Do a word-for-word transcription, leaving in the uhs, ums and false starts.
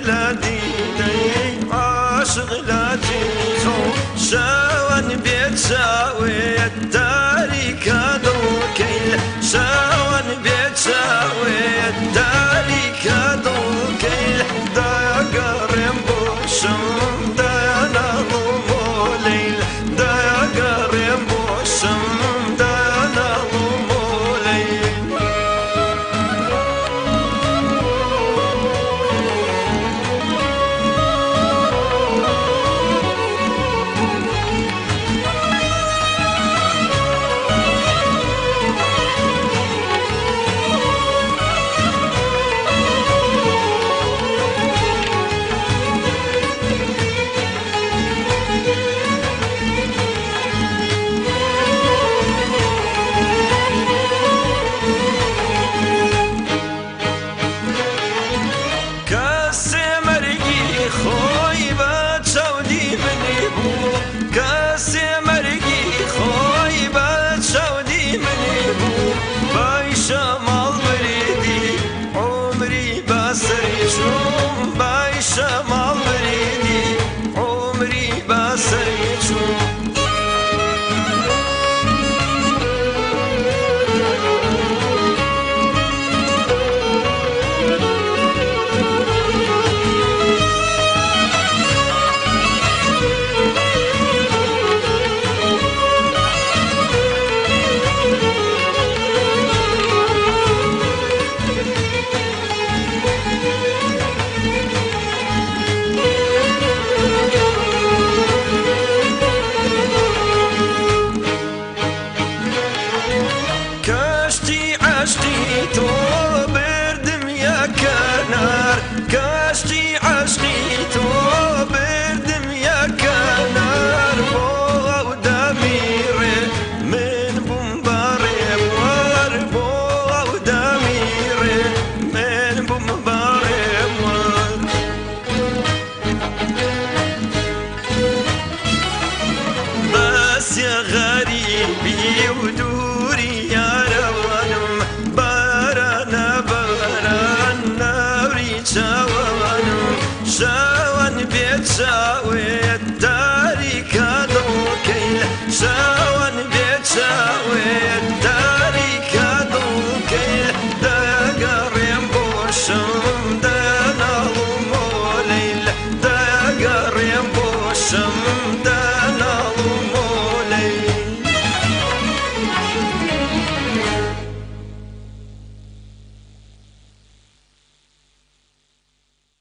لديني عاشق لجيتو شوان بيت شاوي الداري كادو كيل شوان بيت شاوي الداري كادو كيل دا قرم بوشم دا نظم ليل دا قرم بوشم دا نظم ليل شمال بريدي عمري بسريتو عشقي تو بردم يا كنار كاشتي عشقي تو بردم يا كنار بوغا ودميري من بومباري وار بوغا ودميري من بومباري وار بس يا غريبي ودوري يا شوان بيت شاوي الداري كادو كيل شوان بيت شاوي الداري كادو كيل دا قريم بوشم دا نظم ليل دا قريم بوشم